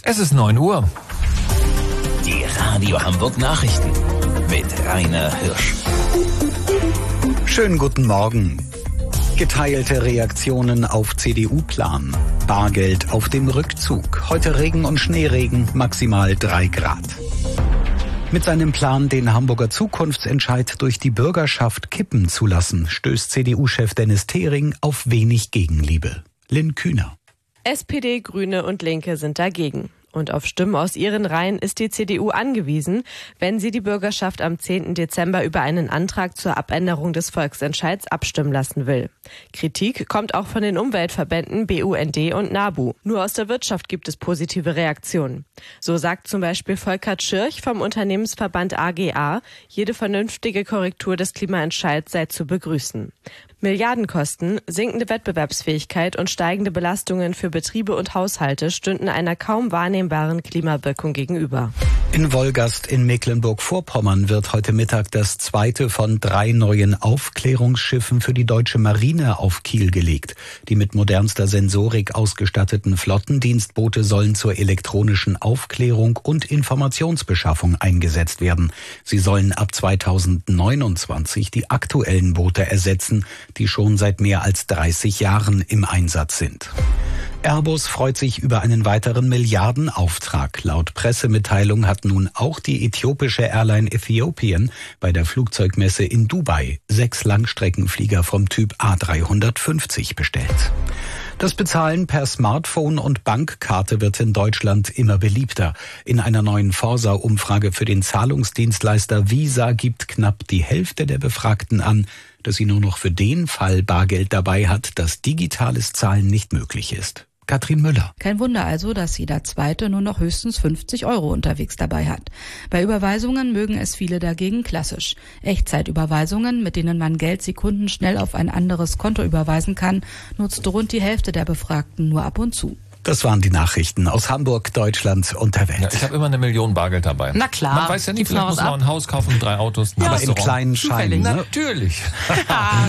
Es ist 9 Uhr. Die Radio Hamburg Nachrichten mit Rainer Hirsch. Schönen guten Morgen. Geteilte Reaktionen auf CDU-Plan. Bargeld auf dem Rückzug. Heute Regen und Schneeregen, maximal 3 Grad. Mit seinem Plan, den Hamburger Zukunftsentscheid durch die Bürgerschaft kippen zu lassen, stößt CDU-Chef Dennis Thering auf wenig Gegenliebe. Lynn Kühner. SPD, Grüne und Linke sind dagegen. Und auf Stimmen aus ihren Reihen ist die CDU angewiesen, wenn sie die Bürgerschaft am 10. Dezember über einen Antrag zur Abänderung des Volksentscheids abstimmen lassen will. Kritik kommt auch von den Umweltverbänden BUND und NABU. Nur aus der Wirtschaft gibt es positive Reaktionen. So sagt zum Beispiel Volker Tschirch vom Unternehmensverband AGA, jede vernünftige Korrektur des Klimaentscheids sei zu begrüßen. Milliardenkosten, sinkende Wettbewerbsfähigkeit und steigende Belastungen für Betriebe und Haushalte stünden einer kaum wahrnehmbaren Klimawirkung gegenüber. In Wolgast in Mecklenburg-Vorpommern wird heute Mittag das zweite von 3 neuen Aufklärungsschiffen für die deutsche Marine auf Kiel gelegt. Die mit modernster Sensorik ausgestatteten Flottendienstboote sollen zur elektronischen Aufklärung und Informationsbeschaffung eingesetzt werden. Sie sollen ab 2029 die aktuellen Boote ersetzen, die schon seit mehr als 30 Jahren im Einsatz sind. Airbus freut sich über einen weiteren Milliardenauftrag. Laut Pressemitteilung hat nun auch die äthiopische Airline Ethiopian bei der Flugzeugmesse in Dubai 6 Langstreckenflieger vom Typ A350 bestellt. Das Bezahlen per Smartphone und Bankkarte wird in Deutschland immer beliebter. In einer neuen Forsa-Umfrage für den Zahlungsdienstleister Visa gibt knapp die Hälfte der Befragten an, dass sie nur noch für den Fall Bargeld dabei hat, dass digitales Zahlen nicht möglich ist. Katrin Müller. Kein Wunder also, dass jeder Zweite nur noch höchstens 50 € unterwegs dabei hat. Bei Überweisungen mögen es viele dagegen klassisch. Echtzeitüberweisungen, mit denen man Geld sekundenschnell auf ein anderes Konto überweisen kann, nutzt rund die Hälfte der Befragten nur ab und zu. Das waren die Nachrichten aus Hamburg, Deutschland und der Welt. Ja, ich habe immer 1 Million Bargeld dabei. Na klar. Man weiß ja nicht, vielleicht muss man noch ein Haus kaufen, 3 Autos, ein Aber Restaurant. im kleinen Schein, ne? Natürlich.